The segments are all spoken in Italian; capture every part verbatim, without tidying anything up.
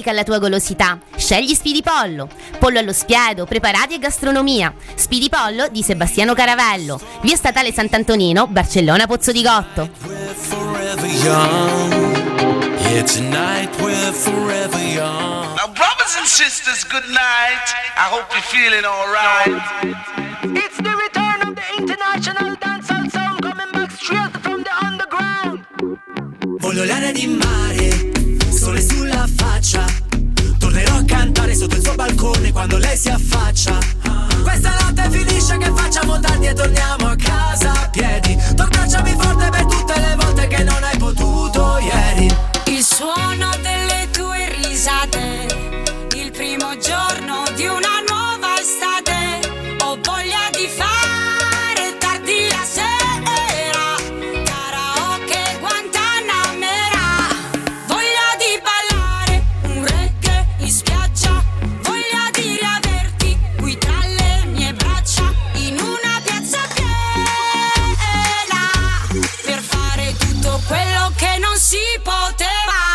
carica alla tua golosità. Scegli Spidipollo. Pollo allo spiedo, preparati e gastronomia. Spidipollo di Sebastiano Caravello. Via Statale Sant'Antonino, Barcellona Pozzo di Gotto. Now, brothers and sisters, good night. I hope you're feeling all right. It's the return of the international dancehall sound coming back straight from the underground. Voglio l'aria di mare, sole sulla faccia. Tornerò a cantare sotto il suo balcone quando lei si affaccia. Questa notte finisce che facciamo tardi e torniamo a casa a piedi. Tu abbracciami forte per tutte le volte che non hai potuto ieri. Il suono delle tue risate, il primo giorno di una nuova estate. Ho voglia di fare tardi la sera, karaoke Guantanamera. Voglia di ballare un reggae in spiaggia, voglia di riaverti qui tra le mie braccia in una piazza piena, per fare tutto quello che non si poteva.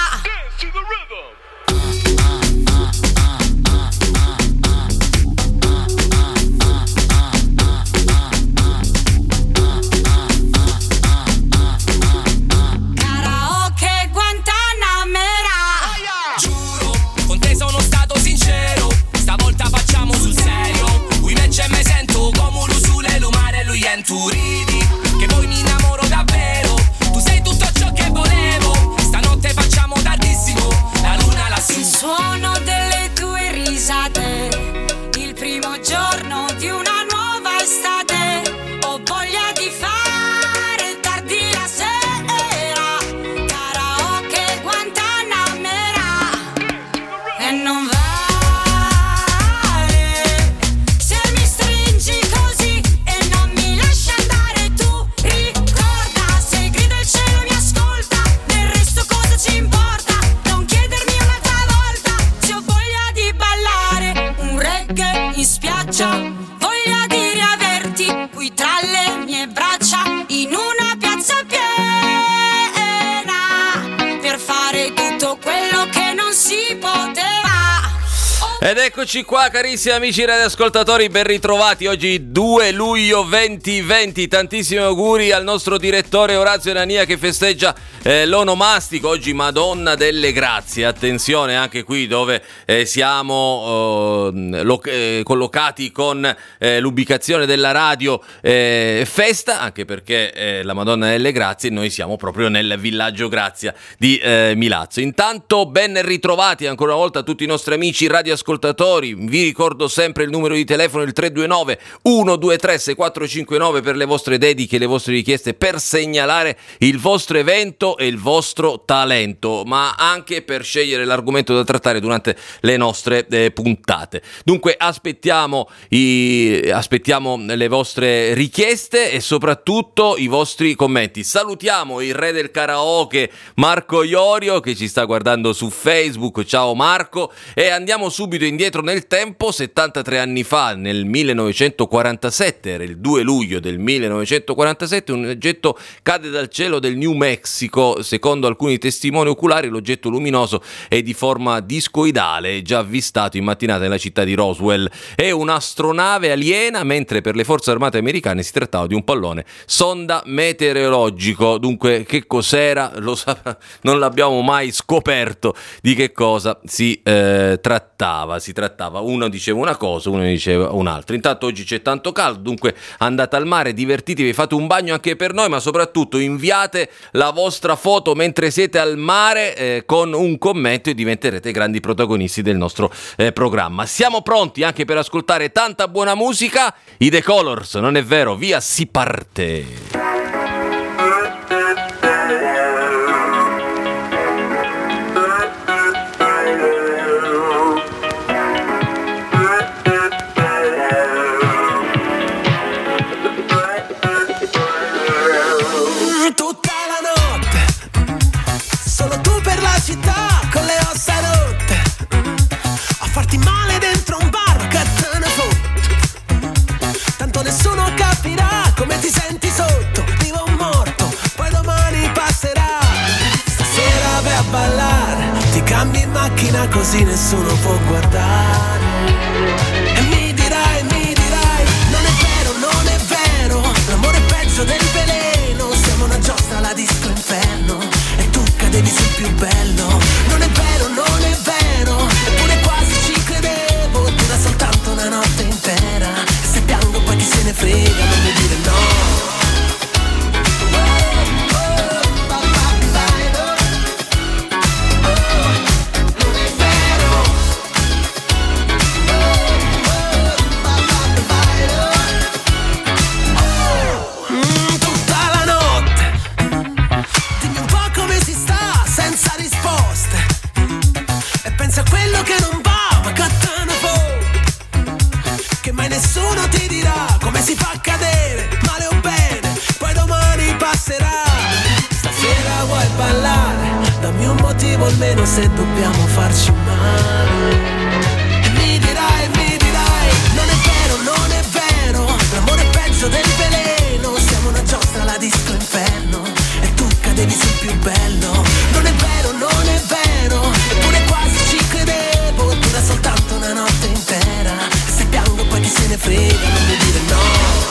Tu ridi, che poi mi innamoro davvero. Tu sei tutto ciò che volevo. Stanotte facciamo tardissimo, la luna lassù. Il suono delle tue risate, il primo giorno di una nuova estate. Ho voglia di fare tardi la sera, karaoke Guantanamera. E non va. In spiaggia, voglia di riaverti qui tra le mie braccia in una piazza piena, per fare tutto quello che non si poteva. Ed eccoci qua, carissimi amici radioascoltatori, ben ritrovati. Oggi due luglio duemilaventi. Tantissimi auguri al nostro direttore Orazio Nania che festeggia eh, l'onomastico. Oggi Madonna delle Grazie. Attenzione anche qui dove eh, siamo eh, lo- eh, collocati con eh, l'ubicazione della radio eh, festa, anche perché eh, la Madonna delle Grazie, noi siamo proprio nel villaggio Grazia di eh, Milazzo. Intanto ben ritrovati ancora una volta a tutti i nostri amici radioascoltatori. Vi ricordo sempre il numero di telefono, il tre due nove uno due tre sei quattro cinque nove per le vostre dediche e le vostre richieste, per segnalare il vostro evento e il vostro talento, ma anche per scegliere l'argomento da trattare durante le nostre eh, puntate. Dunque aspettiamo, i, aspettiamo le vostre richieste e soprattutto i vostri commenti. Salutiamo il re del karaoke Marco Iorio che ci sta guardando su Facebook. Ciao Marco, e andiamo subito indietro nel tempo. Settantatré anni fa, nel millenovecentoquarantasette, era il due luglio del millenovecentoquarantasette, un oggetto cade dal cielo del New Mexico. Secondo alcuni testimoni oculari l'oggetto luminoso è di forma discoidale, già avvistato in mattinata nella città di Roswell. È un'astronave aliena, mentre per le forze armate americane si trattava di un pallone sonda meteorologico. Dunque che cos'era? Lo sa- non l'abbiamo mai scoperto di che cosa si eh, trattava. Si trattava, uno diceva una cosa, uno diceva un'altra. Intanto oggi c'è tanto caldo, dunque andate al mare, divertitevi, fate un bagno anche per noi, ma soprattutto inviate la vostra foto mentre siete al mare eh, con un commento e diventerete grandi protagonisti del nostro eh, programma. Siamo pronti anche per ascoltare tanta buona musica. I The Colors, non è vero? Via, si parte! Città con le ossa rotte, a farti male dentro un bar, che te ne fotte. Tanto nessuno capirà come ti senti sotto, vivo o morto, poi domani passerà. Stasera vai a ballare, ti cambi macchina così nessuno può guardare. E mi dirai, mi dirai, non è vero, non è vero, l'amore è peggio del veleno. Siamo una giostra alla disco inferno e tu cadevi sul più bello. Non è vero, non è vero, eppure quasi ci credevo. Dura soltanto una notte intera e se piango poi chi se ne frega, non mi dire no. Almeno se dobbiamo farci male. E mi dirai, mi dirai, non è vero, non è vero, l'amore è peggio del veleno. Siamo una giostra alla disco inferno e tu cadevi sul più bello. Non è vero, non è vero, eppure quasi ci credevo. Dura soltanto una notte intera e se piango poi chi se ne frega, non mi dire no.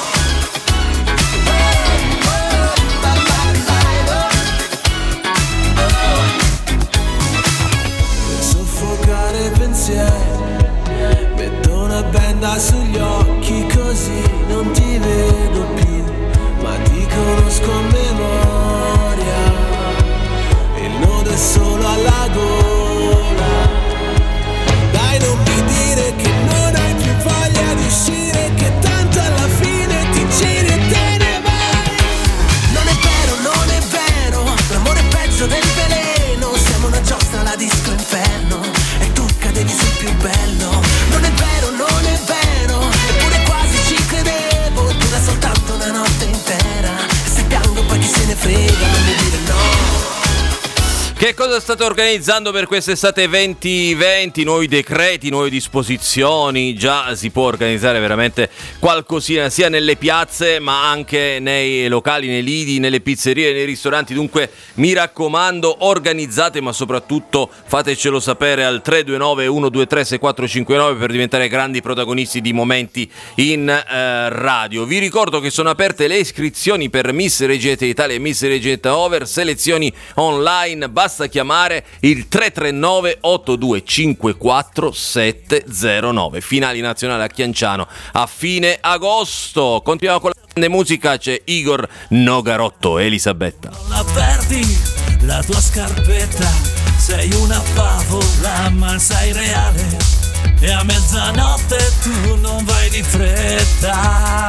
Metto una benda sugli occhi così non ti vedo più, ma ti conosco a memoria. Il nodo è solo alla gola. Dai, non mi dire che non hai più voglia di uscire, che tanto alla fine ti giri e te ne vai. Non è vero, non è vero, l'amore è peggio del veleno. Siamo una giostra alla disco inferno e tu cadevi sul più bello. Non è vero, non è vero, eppure quasi ci credevo. Dura soltanto una notte intera e se piango poi chi se ne frega, non mi dire no. Che cosa state organizzando per quest'estate venti venti? Nuovi decreti, nuove disposizioni, già si può organizzare veramente qualcosina sia nelle piazze ma anche nei locali, nei lidi, nelle pizzerie, nei ristoranti. Dunque mi raccomando, organizzate, ma soprattutto fatecelo sapere al tre due nove uno due tre sei quattro cinque nove per diventare grandi protagonisti di momenti in eh, radio. Vi ricordo che sono aperte le iscrizioni per Miss Reggetta Italia e Miss Reggetta Over, selezioni online. Basta chiamare il tre tre nove otto due cinque quattro sette zero nove. Finali nazionali a Chianciano a fine agosto. Continuiamo con la grande musica, c'è Igor Nogarotto, Elisabetta. Non la perdi la tua scarpetta, sei una favola ma sei reale, e a mezzanotte tu non vai di fretta.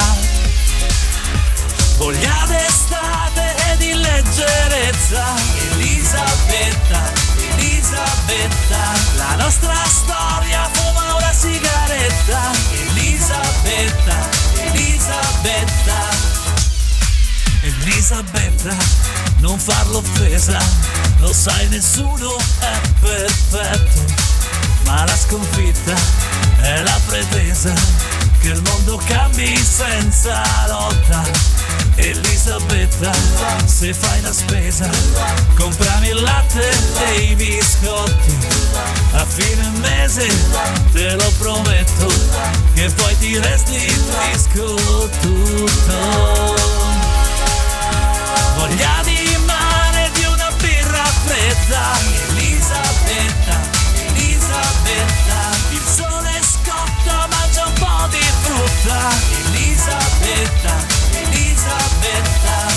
Voglia d'estate e di leggerezza, Elisabetta, Elisabetta, la nostra storia fuma una sigaretta, Elisabetta, Elisabetta, Elisabetta, non farlo offesa, lo sai nessuno è perfetto, ma la sconfitta è la pretesa che il mondo cambi senza lotta. Elisabetta, se fai la spesa, comprami il latte e i biscotti, a fine mese te lo prometto che poi ti restituisco tutto. Voglia di mare, di una birra fredda, Elisabetta, Elisabetta, il sole scotta, mangia un po' di frutta, Elisabetta, Elisabetta,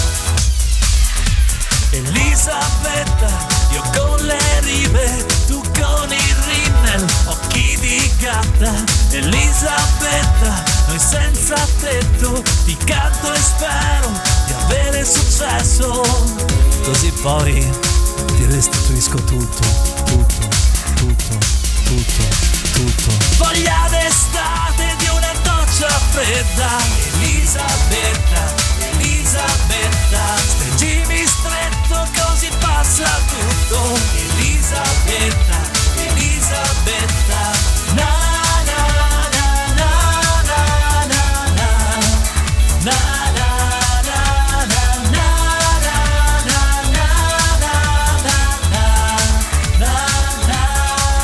Elisabetta, io con le rive, tu con il rimmel, occhi di gatta, Elisabetta, noi senza tetto, ti canto e spero di avere successo, così poi ti restituisco tutto, tutto, tutto, tutto, tutto. Voglia d'estate di una doccia fredda, Elisabetta, Elisabetta, stringimi stretto così passa tutto, Elisabetta, Elisabetta, na na na na na na na na na na na na na.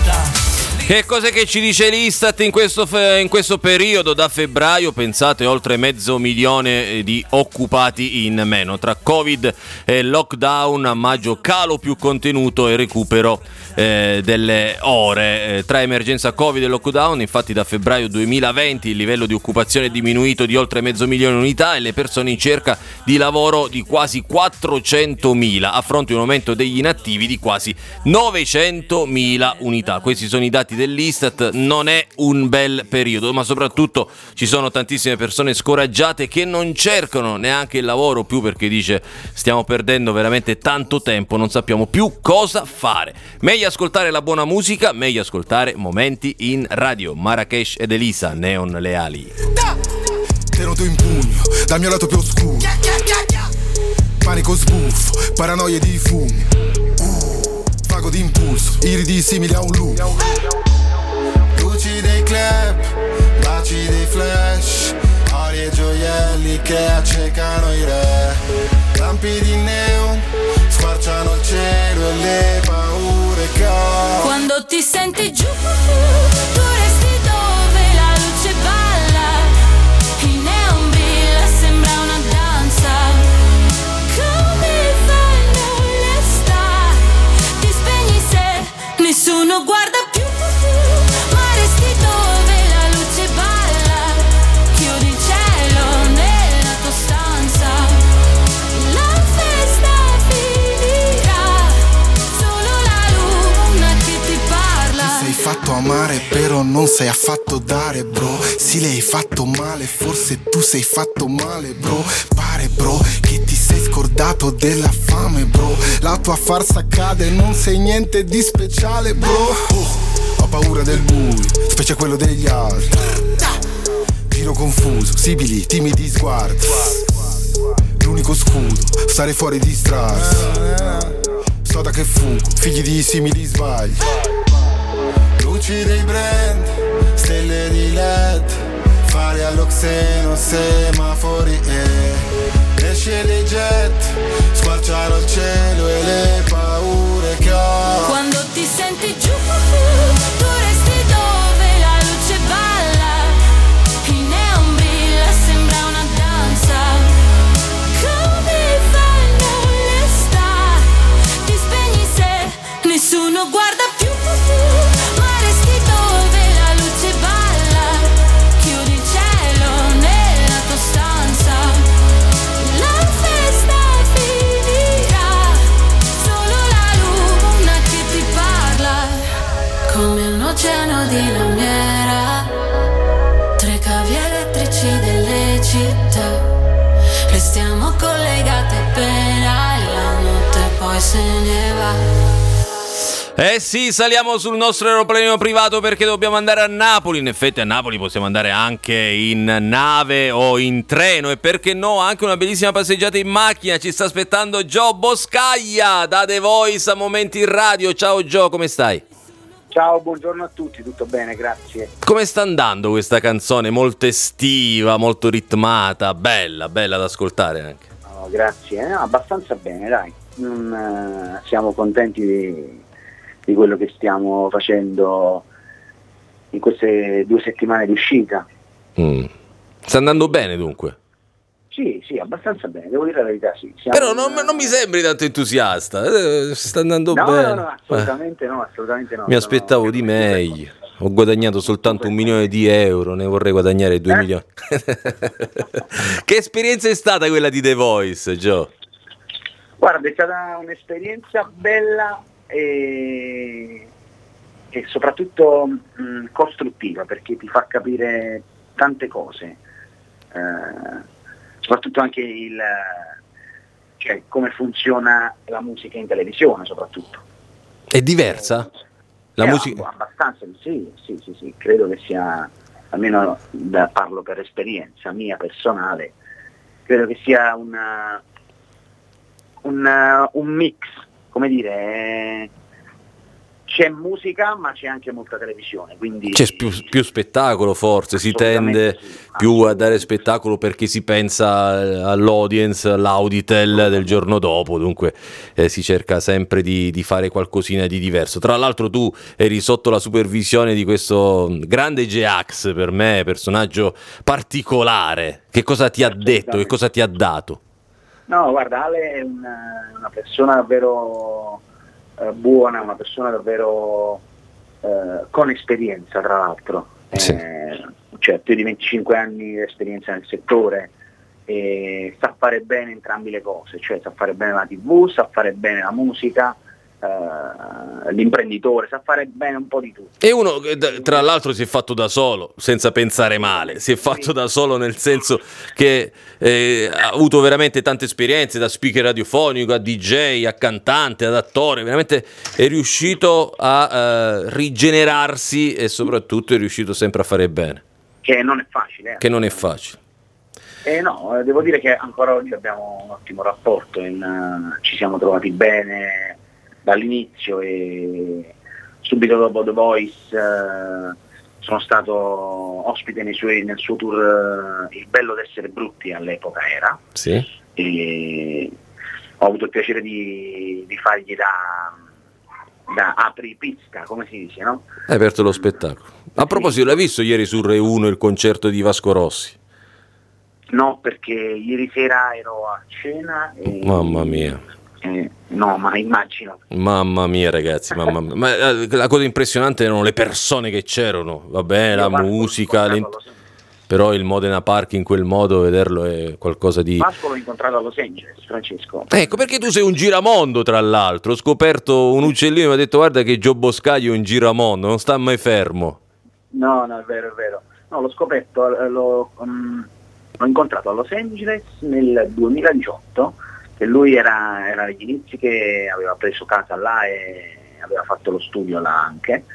vita. Che cos'è che ci dice l'Istat in questo, fe- in questo periodo? Da febbraio, pensate, oltre mezzo milione di occupati in meno. Tra Covid e lockdown, a maggio calo più contenuto e recupero eh, delle ore. Eh, tra emergenza Covid e lockdown, infatti da febbraio duemilaventi il livello di occupazione è diminuito di oltre mezzo milione di unità e le persone in cerca di lavoro di quasi quattrocentomila, a fronte di un aumento degli inattivi di quasi novecentomila unità. Questi sono i dati dell'Istat. Non è un bel periodo, ma soprattutto ci sono tantissime persone scoraggiate che non cercano neanche il lavoro più, perché dice stiamo perdendo veramente tanto tempo, non sappiamo più cosa fare. Meglio ascoltare la buona musica, meglio ascoltare Momenti in Radio. Marrakesh ed Elisa, Neon Leali. Tenuto in pugno dal mio lato più oscuro, panico sbuffo, paranoie di fumi, vago di impulso, iridi simili a un lupo. Luci dei club, baci dei flash, ori e gioielli che accecano i re. Lampi di neon squarciano il cielo e le paure che ho. Quando ti senti giù, tu resti dove la luce balla, il neon brilla, sembra una danza. Come fanno le star, ti spegni se nessuno guarda più, ma resti dove la luce balla, chiudi il cielo nella tua stanza. La festa finirà, solo la luna che ti parla. Ti sei fatto amare però non sei affatto dare, bro. Sì, le hai fatto male, forse tu sei fatto male, bro. Pare, bro, che ti sei scordato della fame, bro. La tua farsa cade, non sei niente di speciale, bro. Oh, ho paura del buio, specie quello degli altri. Giro confuso, sibili, timidi sguardi. L'unico scudo, stare fuori di strada. So da che fugo, figli di simili sbagli. Luci dei brand, stelle di led, fare all'oxeno, semafori e esce dei jet, squarciare il cielo e le paure che ho. Quando ti senti giù, tu resti dove la luce balla, il neon brilla, sembra una danza. Come fanno le star, ti spegni se nessuno guarda più, ma resti dove la luce balla, chiudi il cielo nella tua stanza. La festa finirà, solo la luna che ti parla. Come un oceano di lamiera, tre cavi elettrici delle città, restiamo collegate appena la notte poi se ne va. Eh sì, saliamo sul nostro aeroplanino privato perché dobbiamo andare a Napoli. In effetti a Napoli possiamo andare anche in nave o in treno, e perché no anche una bellissima passeggiata in macchina. Ci sta aspettando Gio Boscaglia da The Voice a Momenti in Radio. Ciao Gio, come stai? Ciao, buongiorno a tutti, tutto bene, grazie. Come sta andando questa canzone molto estiva, molto ritmata, bella, bella da ascoltare anche? Oh, grazie, no, abbastanza bene, dai. Non, eh, siamo contenti di, di quello che stiamo facendo in queste due settimane di uscita. Mm. Sta andando bene dunque? Sì, sì, abbastanza bene, devo dire la verità, sì. Siamo Però non, non mi sembri tanto entusiasta, eh, sta andando no, bene. No, no, assolutamente eh. no, assolutamente no. Mi aspettavo Sono... di meglio. Ho guadagnato soltanto un milione di euro, ne vorrei guadagnare due eh? milioni. Che esperienza è stata quella di The Voice, Gio? Guarda, è stata un'esperienza bella e, e soprattutto mh, costruttiva, perché ti fa capire tante cose, eh, soprattutto anche il, cioè, come funziona la musica in televisione, soprattutto. È diversa? La eh, musica? Abbastanza, sì, sì, sì, sì, credo che sia, almeno da, parlo per esperienza mia personale, credo che sia una, una, un mix, come dire, c'è musica ma c'è anche molta televisione, quindi c'è più, più spettacolo forse, si tende sì, più a dare spettacolo perché si pensa all'audience, all'auditel del giorno dopo, dunque eh, si cerca sempre di, di fare qualcosina di diverso. Tra l'altro tu eri sotto la supervisione di questo grande J-Ax, per me personaggio particolare, che cosa ti ha detto, che cosa ti ha dato? No, guarda, Ale è una, una persona davvero eh, buona, una persona davvero eh, con esperienza, tra l'altro. Sì. Eh, cioè più di venticinque anni di esperienza nel settore, e sa fare bene entrambe le cose, cioè sa fare bene la tivù, sa fare bene la musica, Uh, l'imprenditore, sa fare bene un po' di tutto. E uno che tra l'altro si è fatto da solo, senza pensare male, si è fatto da solo nel senso che eh, ha avuto veramente tante esperienze, da speaker radiofonico a D J, a cantante, ad attore, veramente è riuscito a uh, rigenerarsi e soprattutto è riuscito sempre a fare bene. Che non è facile. Eh. Che non è facile. Eh no, devo dire che ancora oggi abbiamo un ottimo rapporto, in, uh, ci siamo trovati bene dall'inizio e subito dopo The Voice eh, sono stato ospite nei suoi, nel suo tour eh, Il bello d'essere brutti all'epoca era, sì. E ho avuto il piacere di, di fargli da, da apripista, come si dice, no? Hai aperto lo spettacolo. A proposito, l'hai visto ieri su Rai uno il concerto di Vasco Rossi? No, perché ieri sera ero a cena e... Mamma mia. Eh, no, ma immagino. Mamma mia ragazzi, mamma mia. Ma la cosa impressionante erano le persone che c'erano, va bene, la musica, le... però il Modena Park in quel modo, vederlo è qualcosa di... Vasco l'ho incontrato a Los Angeles, Francesco. Ecco, perché tu sei un giramondo tra l'altro, ho scoperto un uccellino e mi ha detto guarda che Gio Boscaglio è un giramondo, non sta mai fermo. No, no, è vero, è vero. No, l'ho scoperto, l'ho, um, l'ho incontrato a Los Angeles nel duemiladiciotto, che lui era, era agli inizi che aveva preso casa là e aveva fatto lo studio là anche.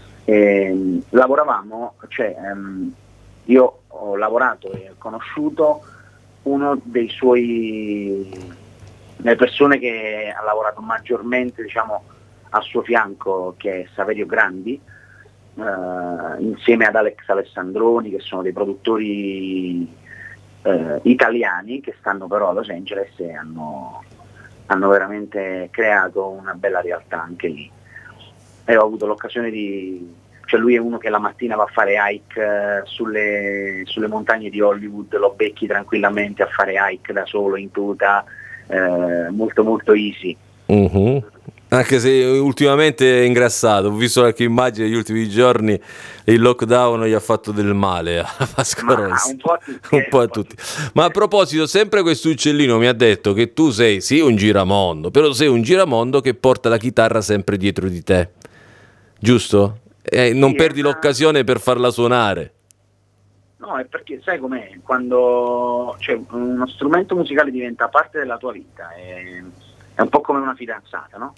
E, lavoravamo, cioè um, io ho lavorato e ho conosciuto uno dei suoi, le persone che ha lavorato maggiormente, diciamo, a suo fianco, che è Saverio Grandi, uh, insieme ad Alex Alessandroni, che sono dei produttori Uh, italiani che stanno però a Los Angeles e hanno, hanno veramente creato una bella realtà anche lì. E ho avuto l'occasione di... cioè lui è uno che la mattina va a fare hike uh, sulle, sulle montagne di Hollywood, lo becchi tranquillamente a fare hike da solo in tuta, uh, molto molto easy. Uh-huh. Anche se ultimamente è ingrassato, ho visto qualche immagine negli ultimi giorni, il lockdown gli ha fatto del male a Vasco Rossi, un po' a tutti, un po' a tutti. Ma a proposito, sempre questo uccellino mi ha detto che tu sei sì un giramondo, però sei un giramondo che porta la chitarra sempre dietro di te, giusto? E non sì, perdi una... l'occasione per farla suonare. No, è perché sai com'è, quando cioè, uno strumento musicale diventa parte della tua vita, è, è un po' come una fidanzata, no?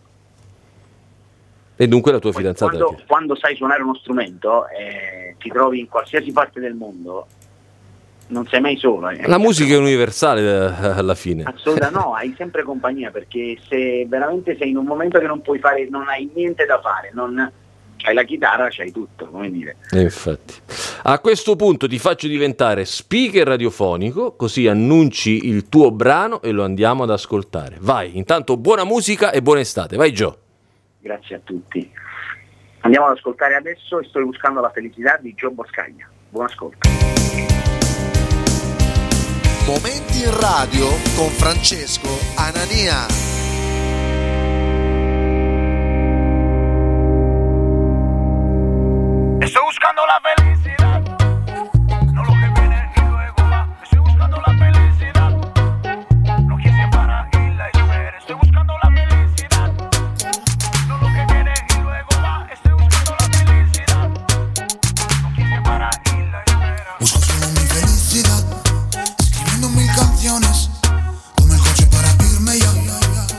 E dunque la tua Poi fidanzata... Quando, quando sai suonare uno strumento e ti trovi in qualsiasi parte del mondo, non sei mai solo. Eh. La musica è universale alla fine. Assolutamente no, hai sempre compagnia, perché se veramente sei in un momento che non puoi fare, non hai niente da fare, non c'hai la chitarra, c'hai tutto, come dire. E infatti. A questo punto ti faccio diventare speaker radiofonico, così annunci il tuo brano e lo andiamo ad ascoltare. Vai, intanto buona musica e buona estate. Vai Gio. Grazie a tutti. Andiamo ad ascoltare adesso E sto buscando la felicità di Gio Boscaglia. Buon ascolto. Momenti in radio con Francesco Anania. Estoy buscando la felicidad, no lo que viene y luego va. Estoy buscando la felicidad, no que se para y la espera. Estoy buscando la felicidad, no lo que viene y luego va. Estoy buscando la felicidad, no que se para y la espera. Busco solo mi felicidad, escribiendo mil canciones, tomé el coche para irme ya.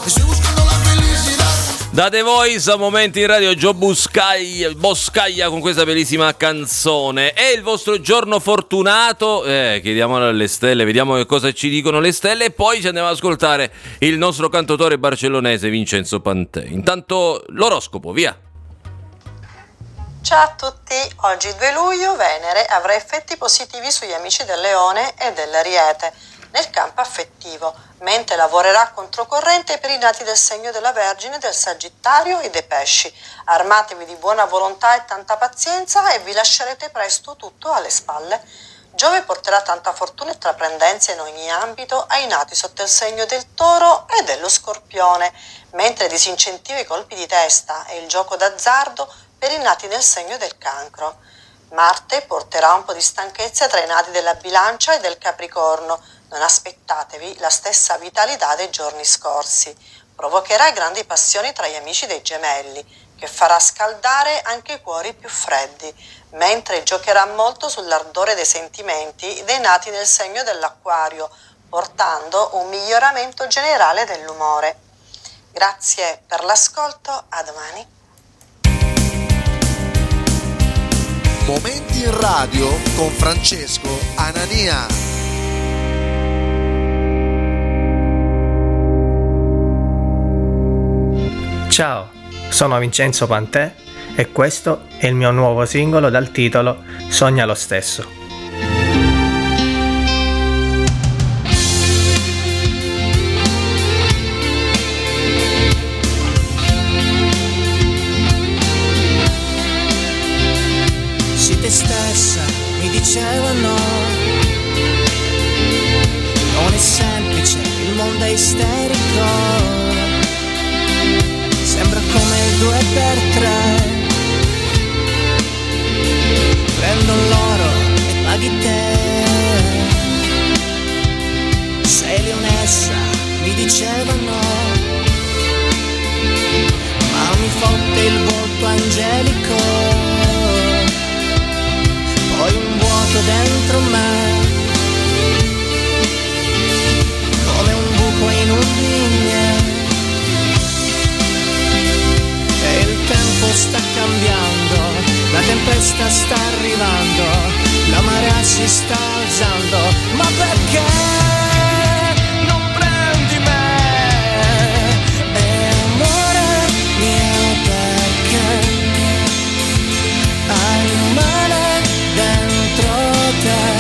Estoy buscando la felicidad. Da The Voice a Momenti in Radio, Gio Buscaglia, Boscaglia con questa bellissima canzone. È il vostro giorno fortunato? Eh, chiediamo alle stelle, vediamo che cosa ci dicono le stelle e poi ci andiamo ad ascoltare il nostro cantautore barcellonese Vincenzo Pantè. Intanto l'oroscopo, via! Ciao a tutti, oggi due luglio Venere avrà effetti positivi sugli amici del Leone e dell'Ariete nel campo affettivo, mentre lavorerà controcorrente per i nati del segno della Vergine, del Sagittario e dei Pesci. Armatevi di buona volontà e tanta pazienza e vi lascerete presto tutto alle spalle. Giove porterà tanta fortuna e traprendenza in ogni ambito ai nati sotto il segno del Toro e dello Scorpione, mentre disincentiva i colpi di testa e il gioco d'azzardo per i nati nel segno del Cancro. Marte porterà un po' di stanchezza tra i nati della Bilancia e del Capricorno. Non aspettatevi la stessa vitalità dei giorni scorsi. Provocherà grandi passioni tra gli amici dei Gemelli, che farà scaldare anche i cuori più freddi, mentre giocherà molto sull'ardore dei sentimenti dei nati nel segno dell'Acquario, portando un miglioramento generale dell'umore. Grazie per l'ascolto, a domani. Momenti in Radio con Francesco Anania. Ciao, sono Vincenzo Pantè e questo è il mio nuovo singolo dal titolo Sogna lo stesso. Sii te stessa, mi dicevano. Non è semplice, il mondo è isterico. Sembra come il due per tre. Prendo l'oro e paghi te. Sei leonessa, mi dicevano. Ma mi fotte il volto angelico. Poi un vuoto dentro me, come un buco in un vigne. E il tempo sta cambiando, la tempesta sta arrivando, la marea si sta alzando. Ma perché non prendi me? E amore mio, perché hai un male dentro te,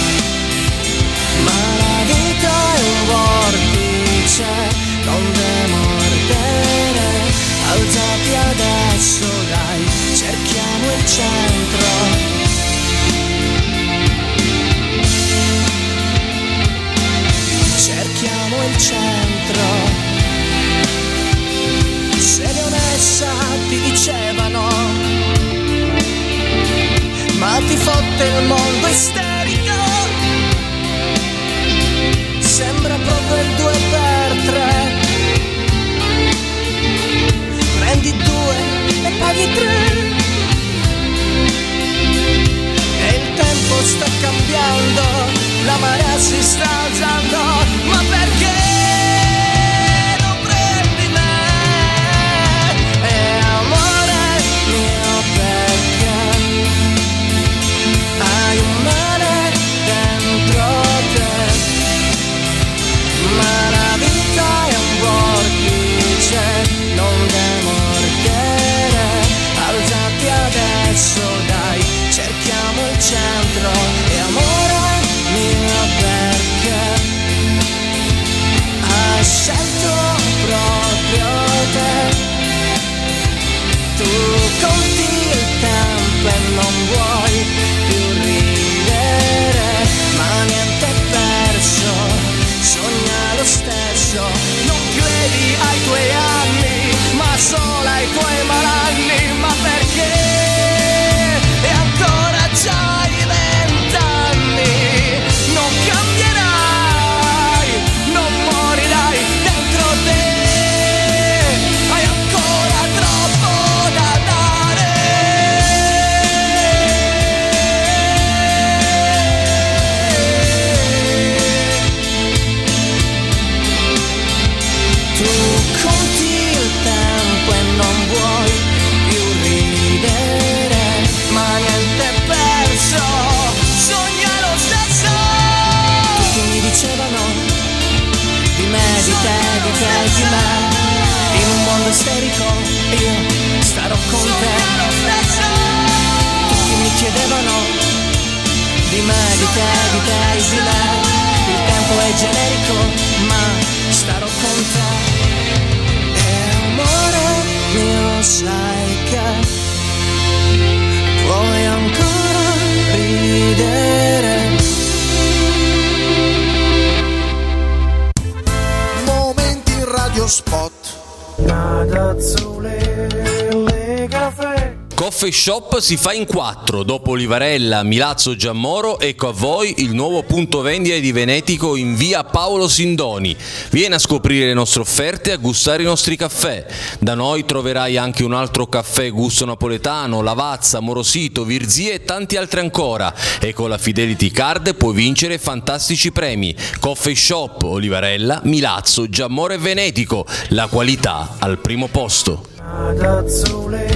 ma la vita è un vortice, non demordere, alzati adesso dai, cerchiamo il centro. Cerchiamo il centro. Se leonessa ti dicevano, ma ti fotte il mondo isterico. Sembra proprio il due per tre. Prendi due e paghi tre. E il tempo sta cambiando, la marea si sta alzando. Ma perché non prendi me? E amore mio, perché hai un mare dentro te, ma la vita è un vortice, non demordere, alzati adesso dai, cerchiamo il centro. E amore mio, perché hai scelto proprio te. Tu conti il tempo e non vuoi più ridere, ma niente è perso, sogna lo stesso. Non credi ai tuoi anni, ma solo ai tuoi malanni. Ma perché? E ancora c'hai vent'anni, non cambierai, non morirai dentro te. Hai ancora troppo da dare. Tu conti il tempo e non vuoi più ridere, ma niente è perso, sogna lo stesso. Tutti mi dicevano di me, di te, di te, di me. In un mondo isterico io starò con te. Tutti mi chiedevano di me, di te, di te, di me. Il tempo è generico, ma starò con te. E amore mio, sai che puoi ancora ridere. Momenti in radio spot. Coffee Shop si fa in quattro, dopo Livarella, Milazzo, Giammoro, ecco a voi il nuovo punto vendita di Venetico in via Paolo Sindoni. Vieni a scoprire le nostre offerte e a gustare i nostri caffè. Da noi troverai anche un altro caffè gusto napoletano, Lavazza, Morosito, Virzì e tanti altri ancora. E con la Fidelity Card puoi vincere fantastici premi. Coffee Shop, Olivarella, Milazzo, Giammoro e Venetico. La qualità al primo posto.